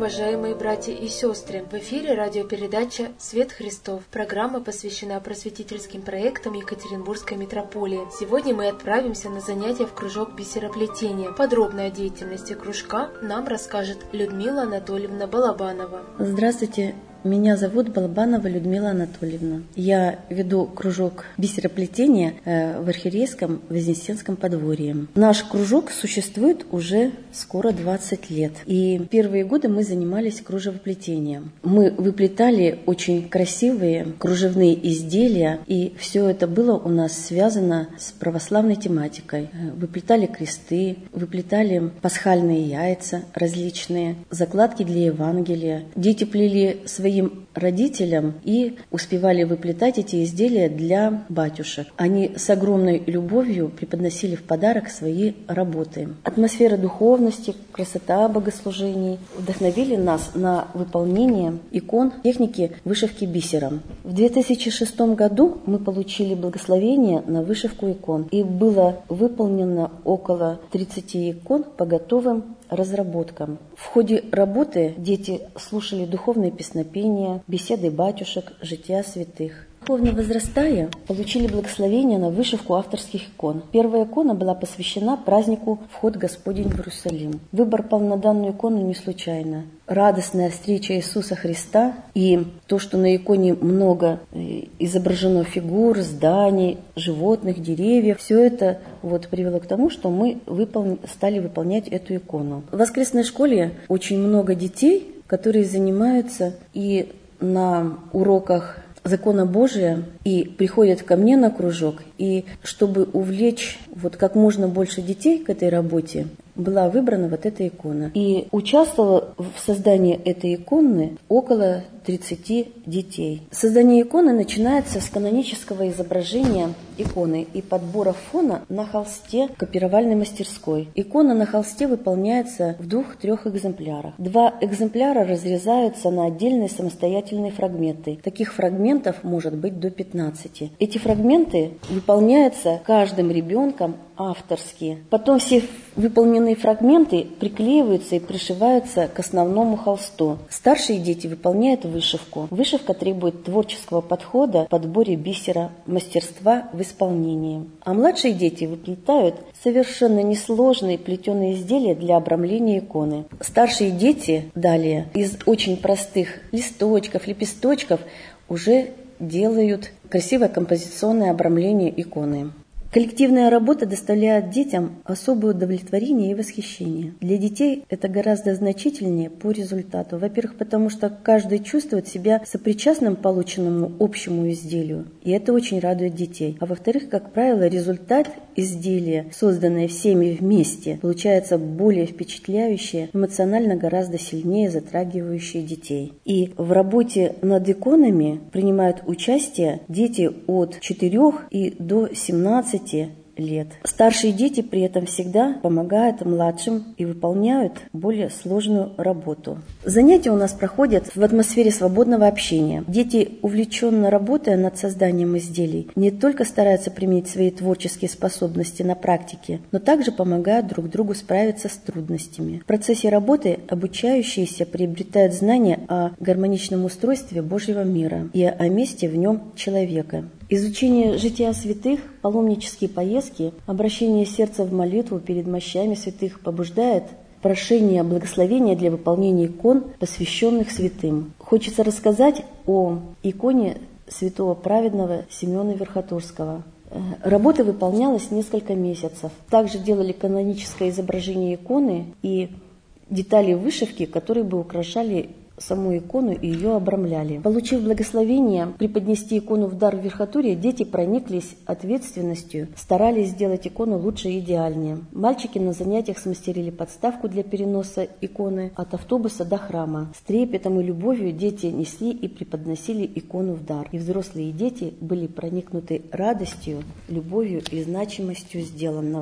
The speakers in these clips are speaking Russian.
уважаемые братья и сестры! В эфире радиопередача «Свет Христов». Программа посвящена просветительским проектам Екатеринбургской митрополии. Сегодня мы отправимся на занятия в кружок бисероплетения. Подробно о деятельности кружка нам расскажет Людмила Анатольевна Балабанова. Здравствуйте! Меня зовут Балабанова Людмила Анатольевна. Я веду кружок бисероплетения в Архиерейском Вознесенском подворье. Наш кружок существует уже скоро 20 лет. И первые годы мы занимались кружевоплетением. Мы выплетали очень красивые кружевные изделия, и все это было у нас связано с православной тематикой. Выплетали кресты, выплетали пасхальные яйца различные, закладки для Евангелия. Дети плели своим родителям и успевали выплетать эти изделия для батюшек. Они с огромной любовью преподносили в подарок свои работы. Атмосфера духовности, красота богослужений вдохновили нас на выполнение икон техники вышивки бисером. В 2006 году мы получили благословение на вышивку икон, и было выполнено около 30 икон по готовым разработкам. В ходе работы дети слушали духовные песнопения, беседы батюшек, жития святых. Духовно возрастая, получили благословение на вышивку авторских икон. Первая икона была посвящена празднику «Вход Господень в Иерусалим». Выбор пал на данную икону не случайно. Радостная встреча Иисуса Христа и то, что на иконе много изображено фигур, зданий, животных, деревьев, все это привело к тому, что мы стали выполнять эту икону. В воскресной школе очень много детей, которые занимаются и на уроках закона Божия и приходят ко мне на кружок, и чтобы увлечь как можно больше детей к этой работе, была выбрана эта икона. И участвовало в создании этой иконы около 30 детей. Создание иконы начинается с канонического изображения иконы и подбора фона на холсте копировальной мастерской. Икона на холсте выполняется в 2-3 экземплярах. 2 экземпляра разрезаются на отдельные самостоятельные фрагменты. Таких фрагментов может быть до 15. Эти фрагменты выполняются каждым ребенком авторски. Потом все выполненные фрагменты приклеиваются и пришиваются к основному холсту. Старшие дети выполняют вышивку. Вышивка требует творческого подхода в подборе бисера, мастерства в исполнении. А младшие дети выплетают совершенно несложные плетеные изделия для обрамления иконы. Старшие дети далее из очень простых листочков, лепесточков уже делают красивое композиционное обрамление иконы. Коллективная работа доставляет детям особое удовлетворение и восхищение. Для детей это гораздо значительнее по результату. Во-первых, потому что каждый чувствует себя сопричастным полученному общему изделию, и это очень радует детей. А во-вторых, как правило, результат изделия, созданное всеми вместе, получается более впечатляющее, эмоционально гораздо сильнее затрагивающее детей. И в работе над иконами принимают участие дети от 4 и до 17 лет. Старшие дети при этом всегда помогают младшим и выполняют более сложную работу. Занятия у нас проходят в атмосфере свободного общения. Дети, увлеченно работая над созданием изделий, не только стараются применить свои творческие способности на практике, но также помогают друг другу справиться с трудностями. В процессе работы обучающиеся приобретают знания о гармоничном устройстве Божьего мира и о месте в нем человека. Изучение жития святых, паломнические поездки, обращение сердца в молитву перед мощами святых побуждает прошение благословения для выполнения икон, посвященных святым. Хочется рассказать о иконе святого праведного Симеона Верхотурского. Работа выполнялась несколько месяцев. Также делали каноническое изображение иконы и детали вышивки, которые бы украшали саму икону и ее обрамляли. Получив благословение преподнести икону в дар в Верхотурье, дети прониклись ответственностью, старались сделать икону лучше и идеальнее. Мальчики на занятиях смастерили подставку для переноса иконы от автобуса до храма. С трепетом и любовью дети несли и преподносили икону в дар. И взрослые и дети были проникнуты радостью, любовью и значимостью сделанного.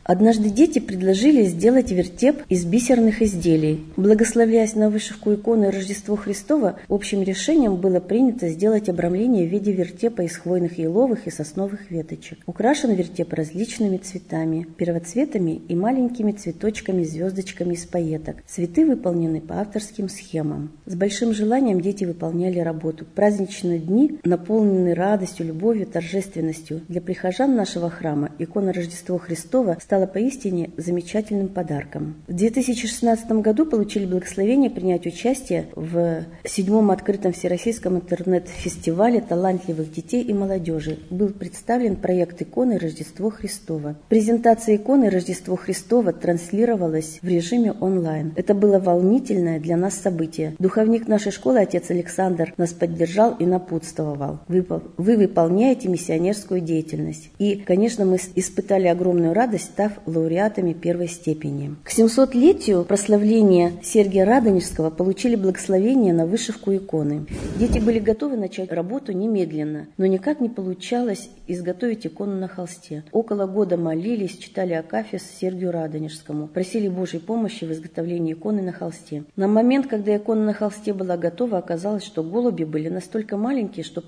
Однажды дети предложили сделать вертеп из бисерных изделий. Благословляясь на вышивку иконы Рождество Христово, общим решением было принято сделать обрамление в виде вертепа из хвойных еловых и сосновых веточек. Украшен вертеп различными цветами, первоцветами и маленькими цветочками-звездочками из пайеток. Цветы выполнены по авторским схемам. С большим желанием дети выполняли работу. Праздничные дни наполнены радостью, любовью, торжественностью. Для прихожан нашего храма икона Рождество Христово стала поистине замечательным подарком. В 2016 году получили благословение принять участие в 7-м открытом всероссийском интернет-фестивале талантливых детей и молодежи. Был представлен проект иконы Рождество Христово. Презентация иконы Рождество Христово транслировалась в режиме онлайн. Это было волнительное для нас событие. Духовник нашей школы, отец Александр, нас поддержал и напутствовал. Вы выполняете миссионерскую деятельность. И, конечно, мы испытали огромную радость, став лауреатами первой степени. К 700-летию прославления Сергия Радонежского получили благословение на вышивку иконы. Дети были готовы начать работу немедленно, но никак не получалось изготовить икону на холсте. Около года молились, читали акафист Сергию Радонежскому, просили Божьей помощи в изготовлении иконы на холсте. На момент, когда икона на холсте была готова, оказалось, что голуби были настолько маленькие, что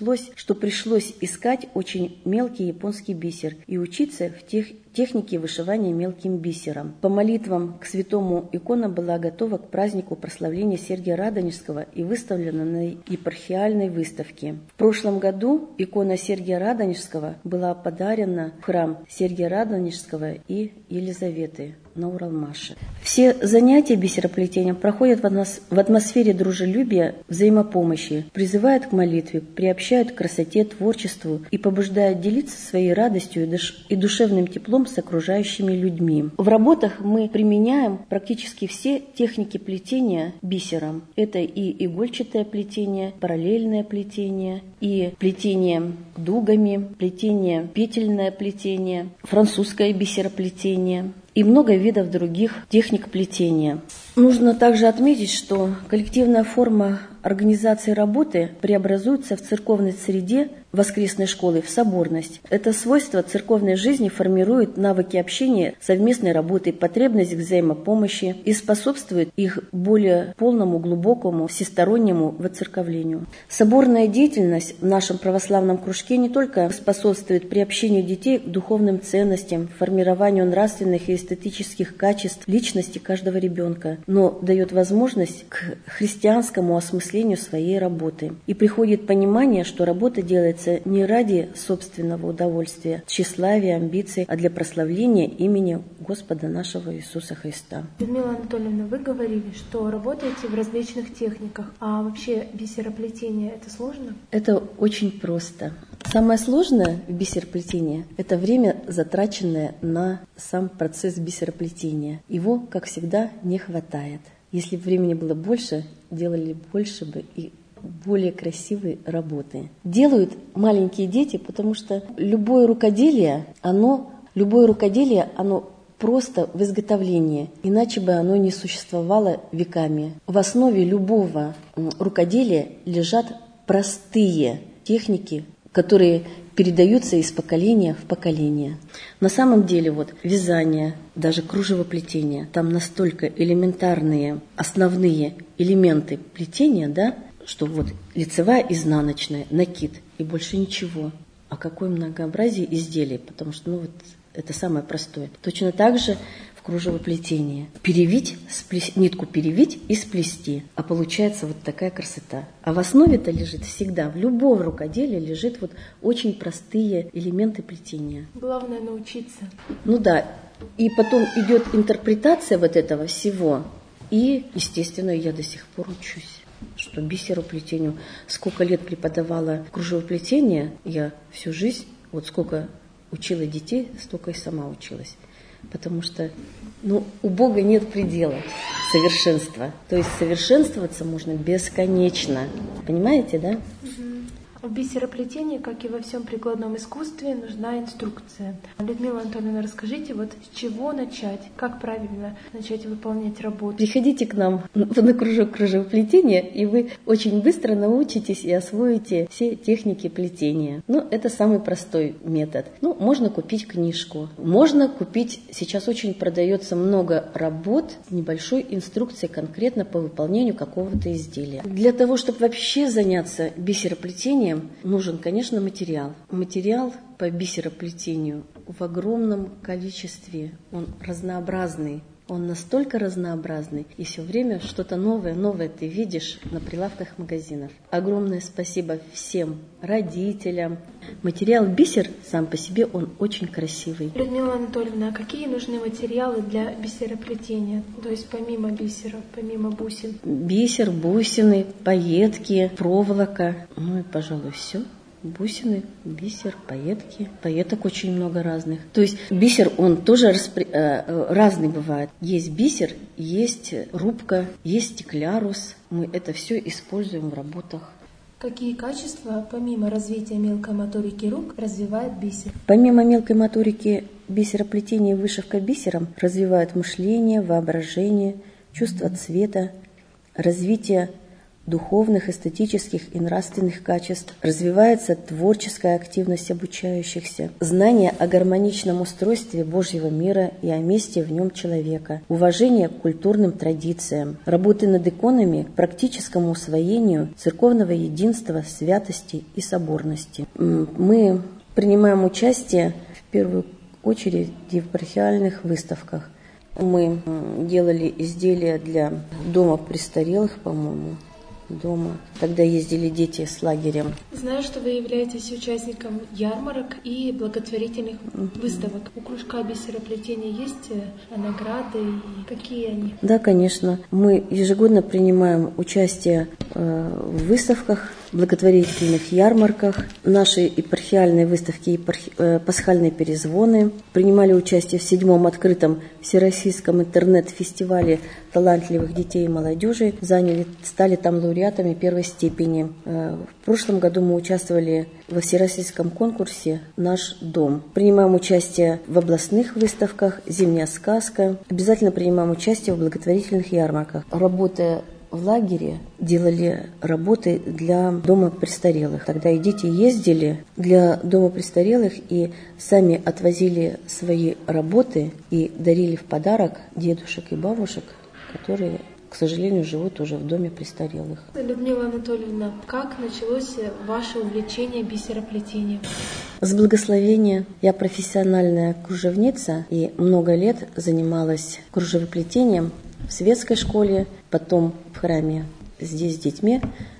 пришлось искать очень мелкий японский бисер и учиться в технике вышивания мелким бисером. По молитвам к святому икона была готова к празднику прославления Сергия Радонежского и выставлена на епархиальной выставке. В прошлом году икона Сергия Радонежского была подарена в храм Сергия Радонежского и Елизаветы на Уралмаше. Все занятия бисероплетением проходят в атмосфере дружелюбия, взаимопомощи, призывают к молитве, приобщают к красоте, творчеству и побуждают делиться своей радостью и душевным теплом с окружающими людьми. В работах мы применяем практически все техники плетения бисером. Это и игольчатое плетение, параллельное плетение, и плетение дугами, плетение петельное плетение, французское бисероплетение и много видов других техник плетения. Нужно также отметить, что коллективная форма организации работы преобразуется в церковной среде воскресной школы в соборность. Это свойство церковной жизни формирует навыки общения, совместной работы, потребность к взаимопомощи и способствует их более полному, глубокому, всестороннему воцерковлению. Соборная деятельность в нашем православном кружке не только способствует приобщению детей к духовным ценностям, формированию нравственных и эстетических качеств личности каждого ребенка, но дает возможность к христианскому осмыслению своей работы. И приходит понимание, что работа делается не ради собственного удовольствия, тщеславия, амбиций, а для прославления имени Господа нашего Иисуса Христа. Людмила Анатольевна, вы говорили, что работаете в различных техниках, а вообще бисероплетение — это сложно? Это очень просто. Самое сложное в бисероплетении – это время, затраченное на сам процесс бисероплетения. Его, как всегда, не хватает. Если бы времени было больше, делали больше бы и более красивые работы. Делают маленькие дети, потому что любое рукоделие, оно просто в изготовлении, иначе бы оно не существовало веками. В основе любого рукоделия лежат простые техники, которые передаются из поколения в поколение. На самом деле вязание, даже кружевоплетение, там настолько элементарные основные элементы плетения, да, что лицевая, изнаночная, накид и больше ничего. А какое многообразие изделий, потому что это самое простое. Точно так же в кружевоплетении. Нитку перевить и сплести, а получается такая красота. А в основе-то лежит всегда, в любом рукоделии лежит очень простые элементы плетения. Главное научиться. Да, и потом идет интерпретация этого всего, и, естественно, я до сих пор учусь. Что бисероплетению, сколько лет преподавала кружевоплетение, я всю жизнь, сколько учила детей, столько и сама училась. Потому что у Бога нет предела совершенства. То есть совершенствоваться можно бесконечно. Понимаете, да? В бисероплетении, как и во всем прикладном искусстве, нужна инструкция. Людмила Анатольевна, расскажите, с чего начать? Как правильно начать выполнять работу? Приходите к нам на кружок кружевоплетения, и вы очень быстро научитесь и освоите все техники плетения. Это самый простой метод. Можно купить книжку. Можно купить, сейчас очень продается много работ с небольшой инструкцией конкретно по выполнению какого-то изделия. Для того, чтобы вообще заняться бисероплетением, нужен, конечно, материал. Материал по бисероплетению в огромном количестве, он разнообразный. Он настолько разнообразный, и все время что-то новое ты видишь на прилавках магазинов. Огромное спасибо всем родителям. Материал бисер сам по себе, он очень красивый. Людмила Анатольевна, а какие нужны материалы для бисероплетения? То есть помимо бисера, помимо бусин? Бисер, бусины, пайетки, проволока, и, пожалуй, все. Бусины, бисер, пайетки. Пайеток очень много разных. То есть бисер, он тоже разный бывает. Есть бисер, есть рубка, есть стеклярус. Мы это все используем в работах. Какие качества, помимо развития мелкой моторики рук, развивает бисер? Помимо мелкой моторики, бисероплетение и вышивка бисером развивают мышление, воображение, чувство цвета, развитие духовных, эстетических и нравственных качеств, развивается творческая активность обучающихся, знание о гармоничном устройстве Божьего мира и о месте в нем человека, уважение к культурным традициям, работы над иконами к практическому усвоению церковного единства, святости и соборности. Мы принимаем участие в первую очередь в епархиальных выставках. Мы делали изделия для дома престарелых, по-моему, дома. Тогда ездили дети с лагерем. Знаю, что вы являетесь участником ярмарок и благотворительных выставок. У кружка бисероплетения есть награды и какие они? Да, конечно. Мы ежегодно принимаем участие в выставках, благотворительных ярмарках, наши епархиальные выставки и пасхальные перезвоны. Принимали участие в 7-м открытом всероссийском интернет-фестивале талантливых детей и молодежи. Стали там лауреатами первой степени. В прошлом году мы участвовали во всероссийском конкурсе «Наш дом». Принимаем участие в областных выставках «Зимняя сказка». Обязательно принимаем участие в благотворительных ярмарках. Работая в лагере, делали работы для дома престарелых. Тогда и дети ездили для дома престарелых и сами отвозили свои работы и дарили в подарок дедушек и бабушек, которые, к сожалению, живут уже в доме престарелых. Людмила Анатольевна, как началось ваше увлечение бисероплетением? С благословения. Я профессиональная кружевница и много лет занималась кружевоплетением в светской школе, потом в храме здесь с детьми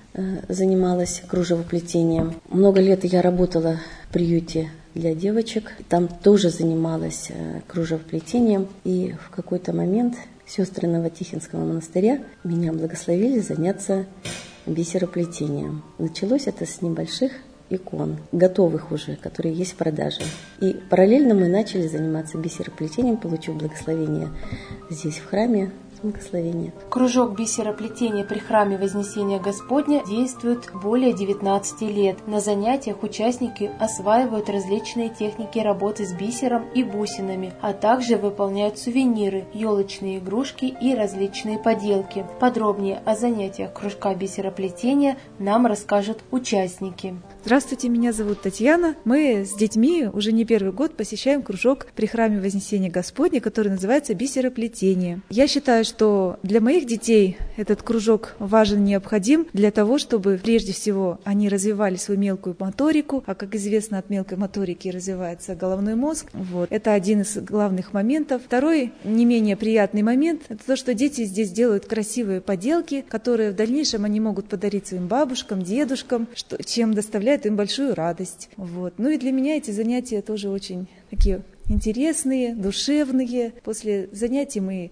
занималась кружевоплетением. Много лет я работала в приюте для девочек, там тоже занималась кружевоплетением, и в какой-то момент сестры Новотихинского монастыря меня благословили заняться бисероплетением. Началось это с небольших икон, готовых уже, которые есть в продаже. И параллельно мы начали заниматься бисероплетением, получив благословение здесь в храме. Благословение. Кружок бисероплетения при храме Вознесения Господня действует более 19 лет. На занятиях участники осваивают различные техники работы с бисером и бусинами, а также выполняют сувениры, елочные игрушки и различные поделки. Подробнее о занятиях кружка бисероплетения нам расскажут участники. Здравствуйте, меня зовут Татьяна. Мы с детьми уже не первый год посещаем кружок при храме Вознесения Господня, который называется бисероплетение. Я считаю, что для моих детей этот кружок важен и необходим для того, чтобы прежде всего они развивали свою мелкую моторику, а как известно, от мелкой моторики развивается головной мозг. Это один из главных моментов. Второй, не менее приятный момент, это то, что дети здесь делают красивые поделки, которые в дальнейшем они могут подарить своим бабушкам, дедушкам, чем доставляет им большую радость. Ну и для меня эти занятия тоже очень такие интересные, душевные. После занятий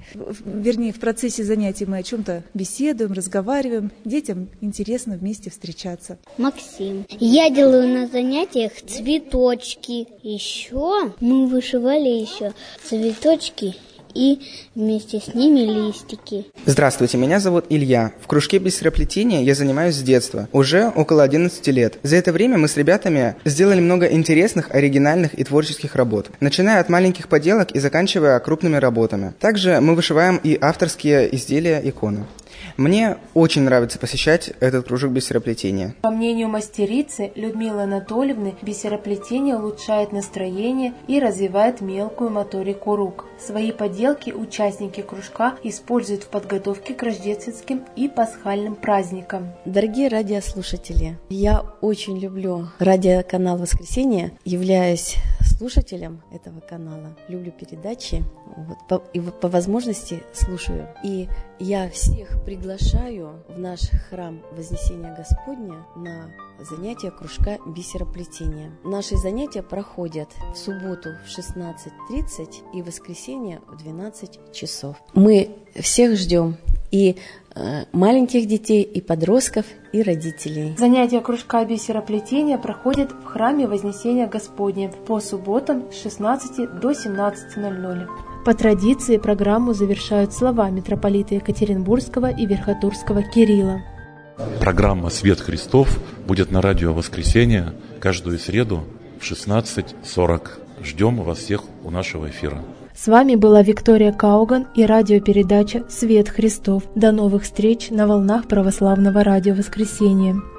в процессе занятий мы о чем-то беседуем, разговариваем. Детям интересно вместе встречаться. Максим. Я делаю на занятиях цветочки. Еще мы вышивали цветочки и вместе с ними листики. Здравствуйте, меня зовут Илья. В кружке бисероплетения я занимаюсь с детства, уже около 11 лет. За это время мы с ребятами сделали много интересных, оригинальных и творческих работ, начиная от маленьких поделок и заканчивая крупными работами. Также мы вышиваем и авторские изделия иконы. Мне очень нравится посещать этот кружок бисероплетения. По мнению мастерицы Людмилы Анатольевны, бисероплетение улучшает настроение и развивает мелкую моторику рук. Свои поделки участники кружка используют в подготовке к рождественским и пасхальным праздникам. Дорогие радиослушатели, я очень люблю радиоканал «Воскресенье», являюсь слушателем этого канала, люблю передачи, и по возможности слушаю. И я всех приглашаю в наш храм Вознесения Господня на занятия кружка бисероплетения. Наши занятия проходят в субботу в 16:30 и в воскресенье в 12 часов. Мы всех ждем, и маленьких детей, и подростков, и родителей. Занятия кружка бисероплетения проходят в храме Вознесения Господня по субботам с 16 до 17:00. По традиции программу завершают слова митрополита Екатеринбургского и Верхотурского Кирилла. Программа «Свет Христов» будет на радио «Воскресенье» каждую среду в 16:40. Ждем вас всех у нашего эфира. С вами была Виктория Кауган и радиопередача «Свет Христов». До новых встреч на волнах православного радио «Воскресенье».